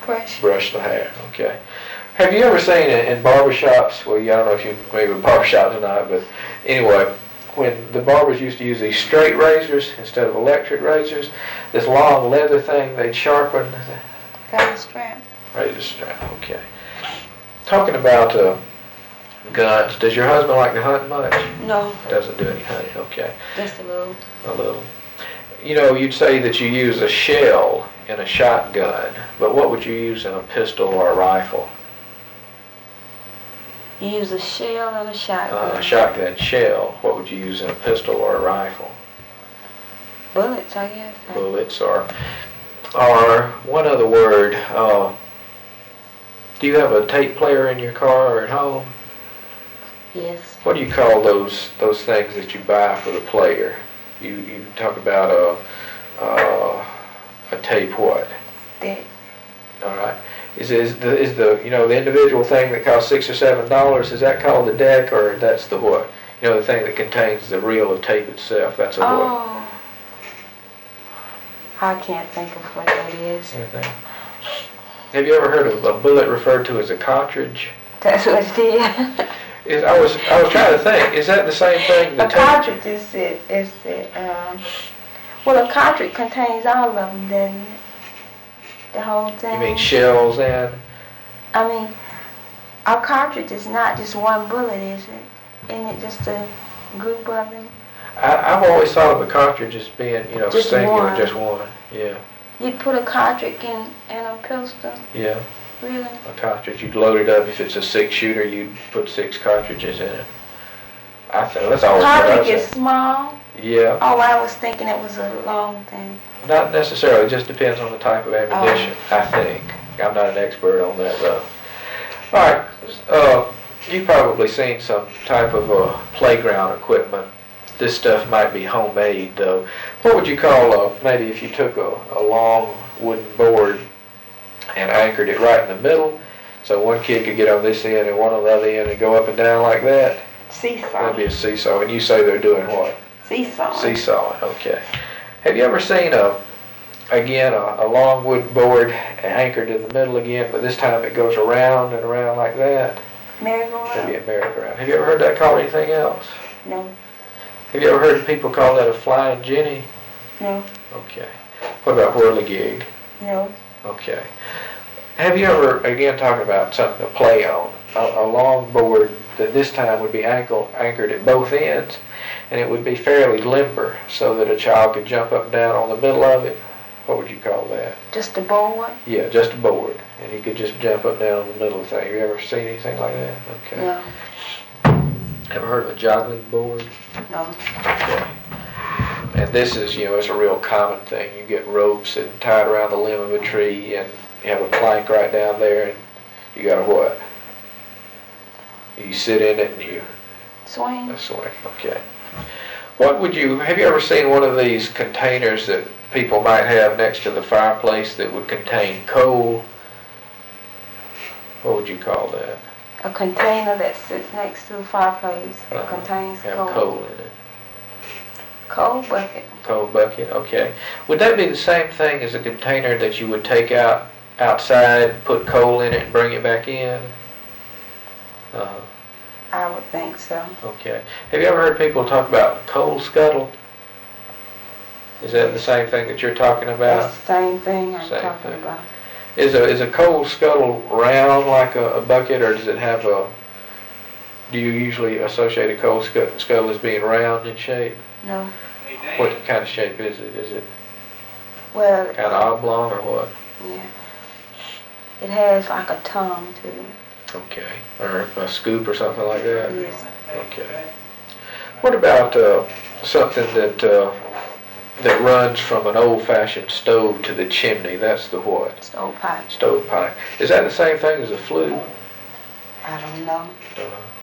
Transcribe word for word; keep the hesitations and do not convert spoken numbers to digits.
Brush. Brush the hair, okay. Have you ever seen in, in barbershops, well, yeah, I don't know if you maybe a barbershop tonight, but anyway, when the barbers used to use these straight razors instead of electric razors, this long leather thing they'd sharpen. Razor strap. Razor strap, okay. Talking about uh, guns, does your husband like to hunt much? No. Doesn't do any hunting, okay. Just a little. A little. You know, you'd say that you use a shell in a shotgun, but what would you use in a pistol or a rifle? You use a shell and a shotgun. Uh, a shotgun shell. What would you use in a pistol or a rifle? Bullets, I guess. Bullets, or, or one other word. Uh, do you have a tape player in your car or at home? Yes. What do you call those those things that you buy for the player? You you talk about a uh, a tape what? Deck. All right. Is is the is the you know the individual thing that costs six or seven dollars? Is that called the deck, or that's the what? You know, the thing that contains the reel of tape itself. That's a what? Oh. I can't think of what that is. Anything? Have you ever heard of a bullet referred to as a cartridge? That's what it is. Is, I was I was trying to think. Is that the same thing? The a cartridge is it? Is it? Um, well, a cartridge contains all of them, doesn't it? The whole thing. You mean shells and? I mean, a cartridge is not just one bullet, is it? Isn't it just a group of them? I, I've always thought of a cartridge as being, you know, Just singular, one. just one. Yeah. You'd put a cartridge in, in a pistol? Yeah. Really? A cartridge. You'd load it up. If it's a six shooter, you'd put six cartridges in it. I think that's always what I Cartridge said. is small? Yeah. Oh, I was thinking it was a long thing. Not necessarily. It just depends on the type of ammunition, Oh. I think. I'm not an expert on that, though. All right. Uh, you've probably seen some type of uh, playground equipment. This stuff might be homemade, though. What would you call, uh, maybe if you took a, a long wooden board and anchored it right in the middle, so one kid could get on this end and one on the other end and go up and down like that? Seesaw. That'd be a seesaw. And you say they're doing what? Seesaw. Seesaw, okay. Have you ever seen, a, again, a, a long wooden board anchored in the middle again, but this time it goes around and around like that? Merry-go-round. That'd be a merry-go-round. Have you ever heard that called anything else? No. Have you ever heard people call that a flying jenny? No. Okay. What about whirligig? No. Okay. Have you ever, again talking about something to play on, a, a long board that this time would be ankle, anchored at both ends, and it would be fairly limber so that a child could jump up and down on the middle of it? What would you call that? Just a board? Yeah, just a board, and he could just jump up and down on the middle of the thing. Have you ever seen anything like that? Okay. No. Ever heard of a joggling board? No. Okay. And this is, you know, it's a real common thing. You get ropes and tied around the limb of a tree, and you have a plank right down there, and you got a what? You sit in it and you Swing? a swing. Okay. What would you, have you ever seen one of these containers that people might have next to the fireplace that would contain coal? What would you call that? A container that sits next to the fireplace that Uh-huh. contains Have coal. coal in it. Coal bucket. Coal bucket, okay. Would that be the same thing as a container that you would take out outside, put coal in it, and bring it back in? Uh-huh. I would think so. Okay. Have you ever heard people talk about coal scuttle? Is that the same thing that you're talking about? That's the same thing I'm Same talking thing. about. Is a is a coal scuttle round like a, a bucket, or does it have a? Do you usually associate a coal scu- scuttle as being round in shape? No. What kind of shape is it? Is it Well, kind of oblong or what? yeah. It has like a tongue to it. Okay. Or a scoop or something like that? Yes. Okay. What about uh, something that uh, that runs from an old-fashioned stove to the chimney? That's the what? Stovepipe. Stovepipe. Is that the same thing as a flue? I don't know. Uh,